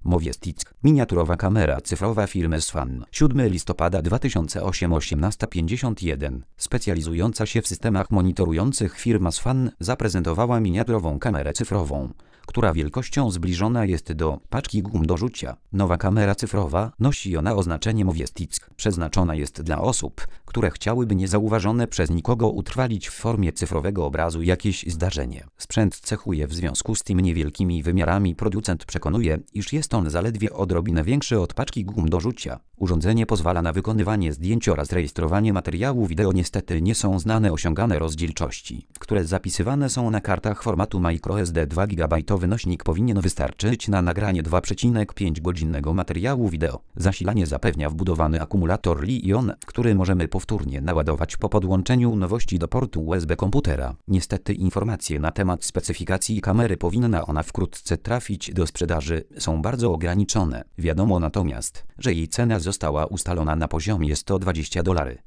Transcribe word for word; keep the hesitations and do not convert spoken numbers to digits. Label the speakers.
Speaker 1: Moviestick. Miniaturowa kamera cyfrowa firmy Swan. siódmego listopada dwa tysiące ósmego, osiemnasta pięćdziesiąt jeden. Specjalizująca się w systemach monitorujących firma Swan zaprezentowała miniaturową kamerę cyfrową, która wielkością zbliżona jest do paczki gum do rzucia. Nowa kamera cyfrowa nosi ona oznaczenie Moviestick. Przeznaczona jest dla osób, które chciałyby niezauważone przez nikogo utrwalić w formie cyfrowego obrazu jakieś zdarzenie. Sprzęt cechuje w związku z tym niewielkimi wymiarami. Producent przekonuje, iż jest on zaledwie odrobinę większy od paczki gum do rzucia. Urządzenie pozwala na wykonywanie zdjęć oraz rejestrowanie materiału wideo. Niestety nie są znane osiągane rozdzielczości, które zapisywane są na kartach formatu microSD. dwa gigabajtowy nośnik powinien wystarczyć na nagranie dwa przecinek pięć godzinnego materiału wideo. Zasilanie zapewnia wbudowany akumulator Li-ion, który możemy powtórnie naładować po podłączeniu nowości do portu U S B komputera. Niestety informacje na temat specyfikacji kamery, powinna ona wkrótce trafić do sprzedaży, są bardzo ograniczone. Wiadomo natomiast, że jej cena została ustalona na poziomie sto dwadzieścia dolarów.